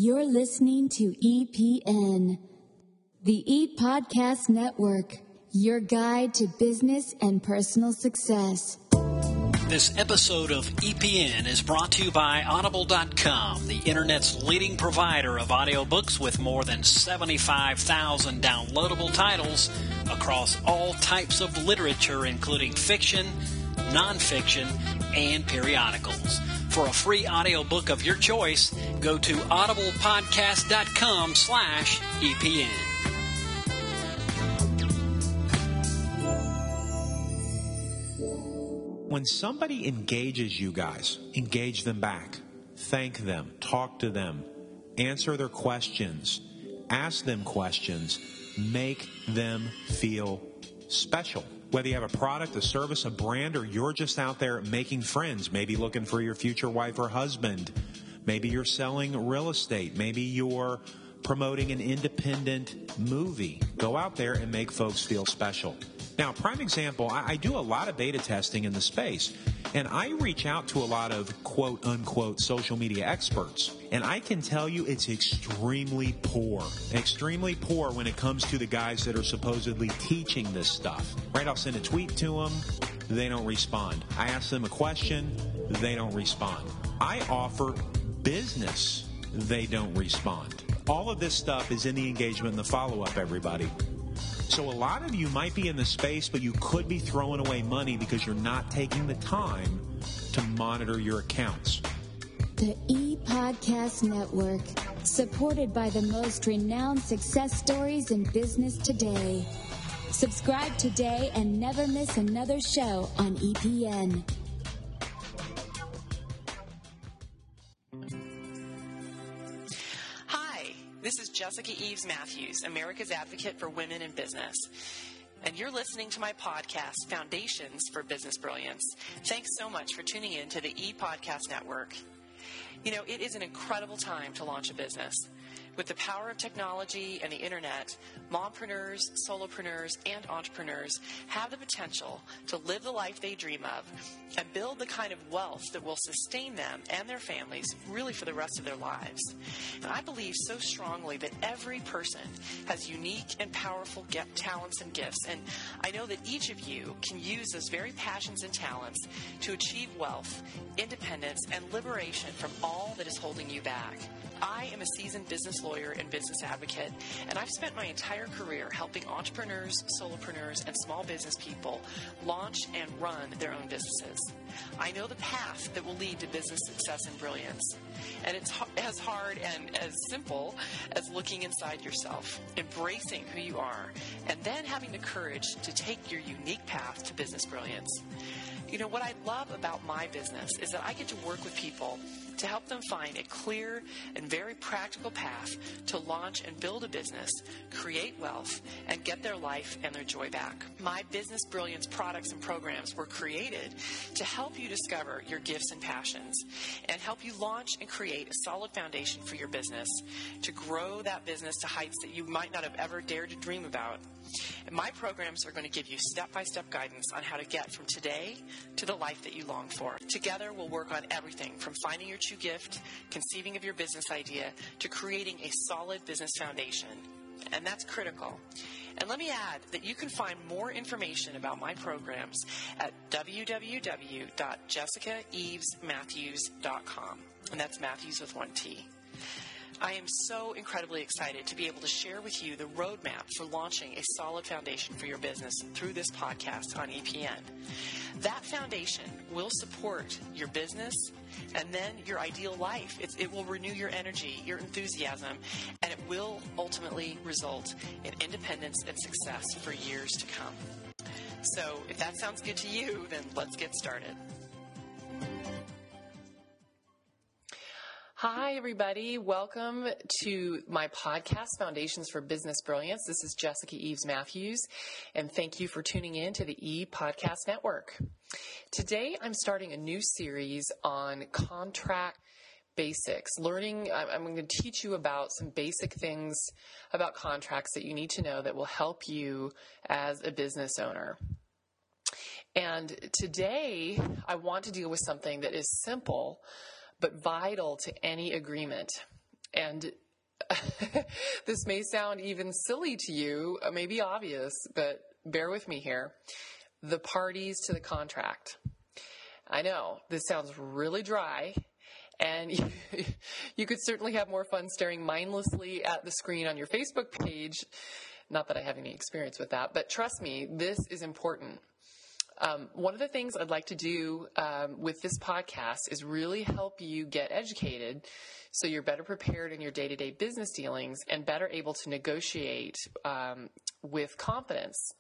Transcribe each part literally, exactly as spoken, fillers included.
You're listening to E P N, the E Podcast Network, your guide to business and personal success. This episode of E P N is brought to you by Audible dot com, the internet's leading provider of audiobooks with more than seventy-five thousand downloadable titles across all types of literature, including fiction, nonfiction, and periodicals. For a free audiobook of your choice, go to audiblepodcast.com slash EPN. When somebody engages you guys, engage them back. Thank them. Talk to them. Answer their questions. Ask them questions. Make them feel special. Whether you have a product, a service, a brand, or you're just out there making friends, maybe looking for your future wife or husband. Maybe you're selling real estate. Maybe you're promoting an independent movie. Go out there and make folks feel special. Now, prime example, I, I do a lot of beta testing in the space, and I reach out to a lot of quote-unquote social media experts, and I can tell you it's extremely poor. Extremely poor when it comes to the guys that are supposedly teaching this stuff. Right? I'll send a tweet to them. They don't respond. I ask them a question. They don't respond. I offer business. They don't respond. All of this stuff is in the engagement and the follow-up, everybody. So a lot of you might be in the space, but you could be throwing away money because you're not taking the time to monitor your accounts. The E-Podcast Network, supported by the most renowned success stories in business today. Subscribe today and never miss another show on E P N. This is Jessica Eves Matthews, America's Advocate for Women in Business. And you're listening to my podcast, Foundations for Business Brilliance. Thanks so much for tuning in to the E-Podcast Network. You know, it is an incredible time to launch a business. With the power of technology and the internet, mompreneurs, solopreneurs, and entrepreneurs have the potential to live the life they dream of and build the kind of wealth that will sustain them and their families really for the rest of their lives. And I believe so strongly that every person has unique and powerful get- talents and gifts, and I know that each of you can use those very passions and talents to achieve wealth, independence, and liberation from all that is holding you back. I am a seasoned business lawyer and business advocate, and I've spent my entire career helping entrepreneurs, solopreneurs, and small business people launch and run their own businesses. I know the path that will lead to business success and brilliance, and it's as hard and as simple as looking inside yourself, embracing who you are, and then having the courage to take your unique path to business brilliance. You know, what I love about my business is that I get to work with people to help them find a clear and very practical path to launch and build a business, create wealth, and get their life and their joy back. My Business Brilliance products and programs were created to help you discover your gifts and passions and help you launch and create a solid foundation for your business to grow that business to heights that you might not have ever dared to dream about. And my programs are going to give you step-by-step guidance on how to get from today to the life that you long for. Together, we'll work on everything from finding your true gift, conceiving of your business idea, to creating a solid business foundation. And that's critical. And let me add that you can find more information about my programs at w w w dot jessica eves matthews dot com. And that's Matthews with one T. I am so incredibly excited to be able to share with you the roadmap for launching a solid foundation for your business through this podcast on E P N. That foundation will support your business and then your ideal life. It, it will renew your energy, your enthusiasm, and it will ultimately result in independence and success for years to come. So if that sounds good to you, then let's get started. Hi, everybody. Welcome to my podcast, Foundations for Business Brilliance. This is Jessica Eves Matthews, and thank you for tuning in to the E-Podcast Network. Today, I'm starting a new series on contract basics, learning. I'm going to teach you about some basic things about contracts that you need to know that will help you as a business owner. And today, I want to deal with something that is simple but vital to any agreement. And this may sound even silly to you, maybe obvious, but bear with me here. The parties to the contract. I know this sounds really dry, and you, you could certainly have more fun staring mindlessly at the screen on your Facebook page. Not that I have any experience with that, but trust me, this is important. Um, one of the things I'd like to do um, with this podcast is really help you get educated so you're better prepared in your day-to-day business dealings and better able to negotiate um, with confidence.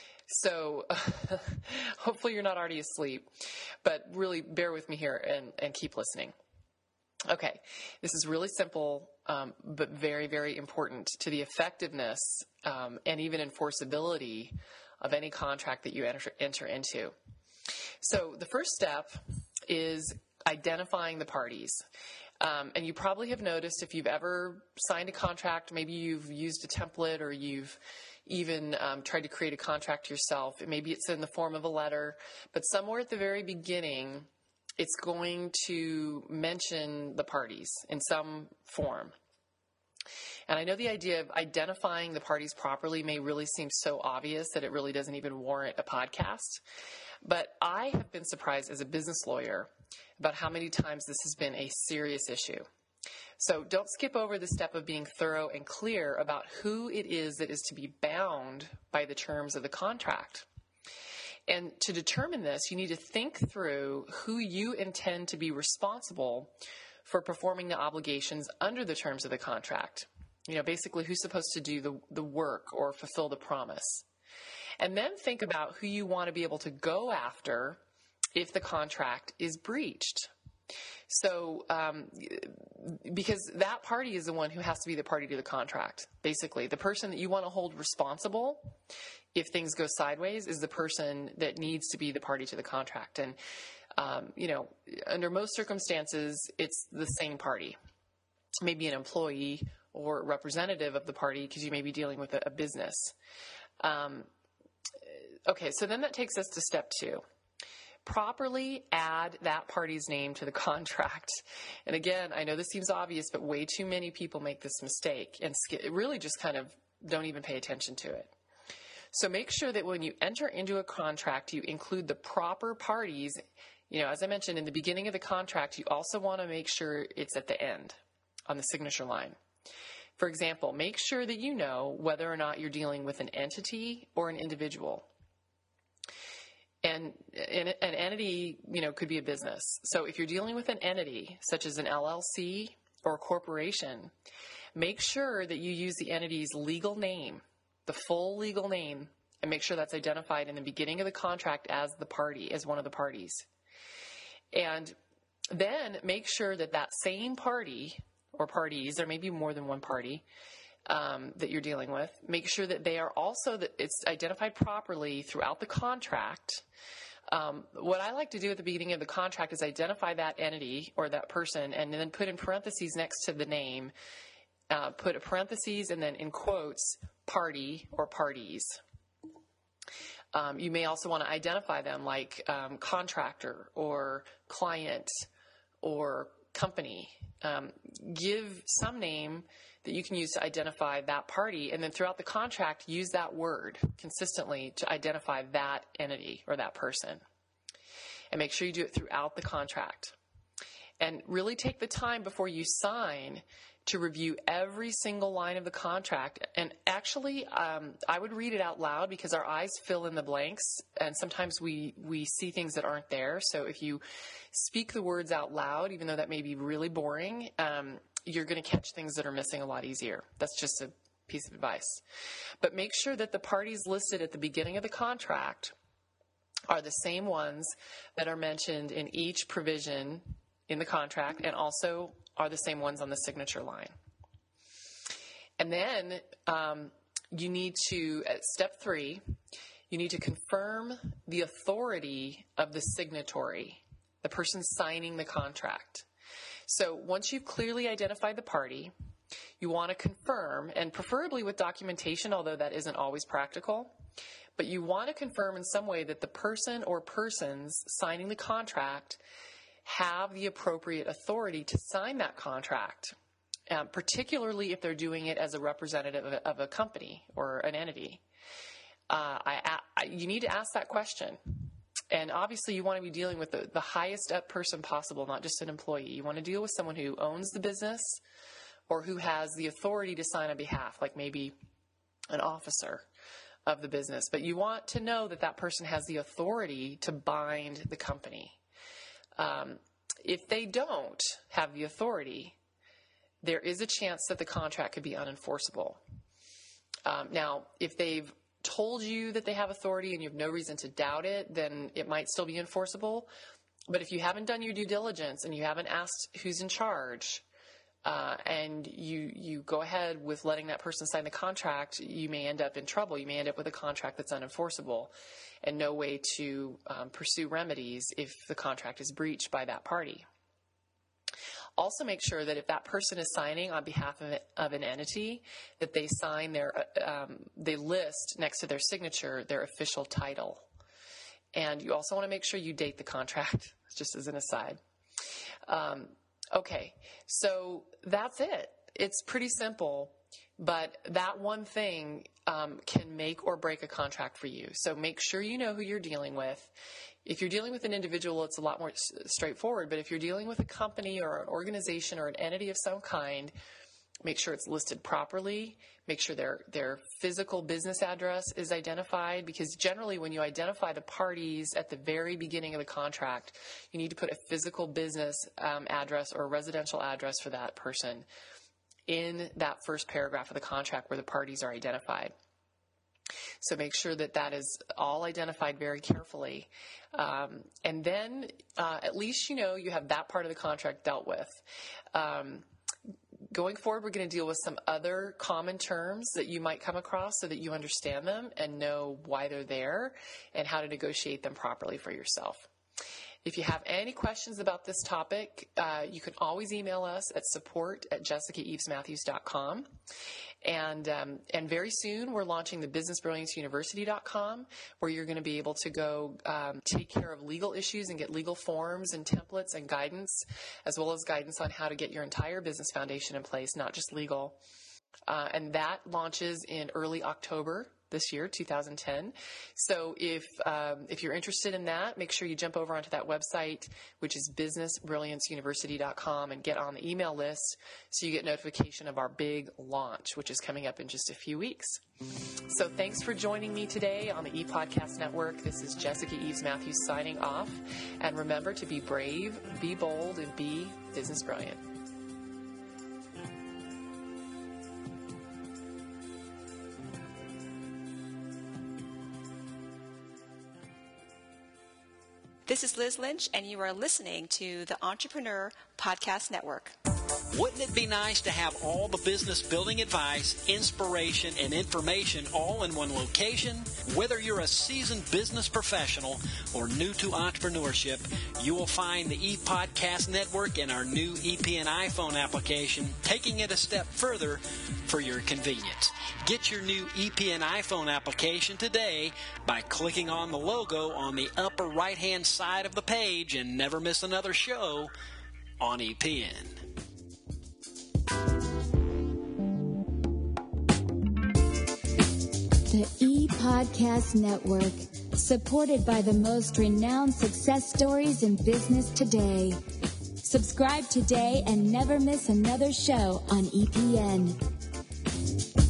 So hopefully you're not already asleep, but really bear with me here and, and keep listening. Okay, this is really simple, um, but very, very important to the effectiveness um, and even enforceability of any contract that you enter, enter into. So the first step is identifying the parties. Um, and you probably have noticed if you've ever signed a contract, maybe you've used a template or you've even um, tried to create a contract yourself. Maybe it's in the form of a letter, but somewhere at the very beginning, it's going to mention the parties in some form. And I know the idea of identifying the parties properly may really seem so obvious that it really doesn't even warrant a podcast. But I have been surprised as a business lawyer about how many times this has been a serious issue. So don't skip over the step of being thorough and clear about who it is that is to be bound by the terms of the contract. And to determine this, you need to think through who you intend to be responsible for performing the obligations under the terms of the contract. You know, basically who's supposed to do the, the work or fulfill the promise. And then think about who you want to be able to go after if the contract is breached. So, um, because that party is the one who has to be the party to the contract. Basically, the person that you want to hold responsible if things go sideways is the person that needs to be the party to the contract. And, um, you know, under most circumstances, it's the same party. Maybe an employee or representative of the party because you may be dealing with a, a business. Um, okay, so then that takes us to step two. Properly add that party's name to the contract. And again, I know this seems obvious, but way too many people make this mistake and really just kind of don't even pay attention to it. So make sure that when you enter into a contract, you include the proper parties. You know, as I mentioned in the beginning of the contract, you also want to make sure it's at the end on the signature line. For example, make sure that you know whether or not you're dealing with an entity or an individual. And an entity, you know, could be a business. So if you're dealing with an entity, such as an L L C or a corporation, make sure that you use the entity's legal name, the full legal name, and make sure that's identified in the beginning of the contract as the party, as one of the parties. And then make sure that that same party or parties, there may be more than one party, Um, that you're dealing with, make sure that they are also, that it's identified properly throughout the contract. Um, what I like to do at the beginning of the contract is identify that entity or that person and then put in parentheses next to the name, uh, put a parentheses and then in quotes, party or parties. Um, you may also want to identify them like um, contractor or client or company. Um, give some name that you can use to identify that party, and then throughout the contract, use that word consistently to identify that entity or that person. And make sure you do it throughout the contract. And really take the time before you sign to review every single line of the contract. And actually, um, I would read it out loud because our eyes fill in the blanks, and sometimes we, we see things that aren't there. So if you speak the words out loud, even though that may be really boring, um, you're going to catch things that are missing a lot easier. That's just a piece of advice. But make sure that the parties listed at the beginning of the contract are the same ones that are mentioned in each provision in the contract and also are the same ones on the signature line. And then um, you need to, at step three, you need to confirm the authority of the signatory, the person signing the contract. So once you've clearly identified the party, you want to confirm, and preferably with documentation, although that isn't always practical, but you want to confirm in some way that the person or persons signing the contract have the appropriate authority to sign that contract. um, particularly if they're doing it as a representative of a, of a company or an entity. Uh, I, I, you need to ask that question. And obviously, you want to be dealing with the, the highest up person possible, not just an employee. You want to deal with someone who owns the business or who has the authority to sign on behalf, like maybe an officer of the business. But you want to know that that person has the authority to bind the company. Um, if they don't have the authority, there is a chance that the contract could be unenforceable. Um, now, if they've told you that they have authority and you have no reason to doubt it, then it might still be enforceable. But if you haven't done your due diligence and you haven't asked who's in charge, uh, and you you go ahead with letting that person sign the contract, you may end up in trouble. You may end up with a contract that's unenforceable and no way to um, pursue remedies if the contract is breached by that party. Also make sure that if that person is signing on behalf of, it, of an entity, that they sign their, um, they list next to their signature their official title. And you also want to make sure you date the contract, just as an aside. Um, okay, so that's it. It's pretty simple, but that one thing um, can make or break a contract for you. So make sure you know who you're dealing with. If you're dealing with an individual, it's a lot more straightforward. But if you're dealing with a company or an organization or an entity of some kind, make sure it's listed properly. Make sure their their physical business address is identified, because generally when you identify the parties at the very beginning of the contract, you need to put a physical business um, address or a residential address for that person in that first paragraph of the contract where the parties are identified. So make sure that that is all identified very carefully. Um, and then uh, at least you know you have that part of the contract dealt with. Um, going forward, we're going to deal with some other common terms that you might come across so that you understand them and know why they're there and how to negotiate them properly for yourself. If you have any questions about this topic, uh, you can always email us at support at jessica eves matthews dot com. And um, and very soon we're launching the business brilliance university dot com, where you're going to be able to go um, take care of legal issues and get legal forms and templates and guidance, as well as guidance on how to get your entire business foundation in place, not just legal. Uh, and that launches in early October this year, two thousand ten. So if um, if you're interested in that, make sure you jump over onto that website, which is business brilliance university dot com, and get on the email list so you get notification of our big launch, which is coming up in just a few weeks. So thanks for joining me today on the ePodcast Network. This is Jessica Eves Matthews signing off. And remember to be brave, be bold, and be business brilliant. This is Liz Lynch, and you are listening to the Entrepreneur Podcast Network. Wouldn't it be nice to have all the business building advice, inspiration, and information all in one location? Whether you're a seasoned business professional or new to entrepreneurship, you will find the ePodcast Network in our new E P N iPhone application, taking it a step further for your convenience. Get your new E P N iPhone application today by clicking on the logo on the upper right-hand side of the page, and never miss another show on E P N. The ePodcast Network, supported by the most renowned success stories in business today. Subscribe today and never miss another show on E P N.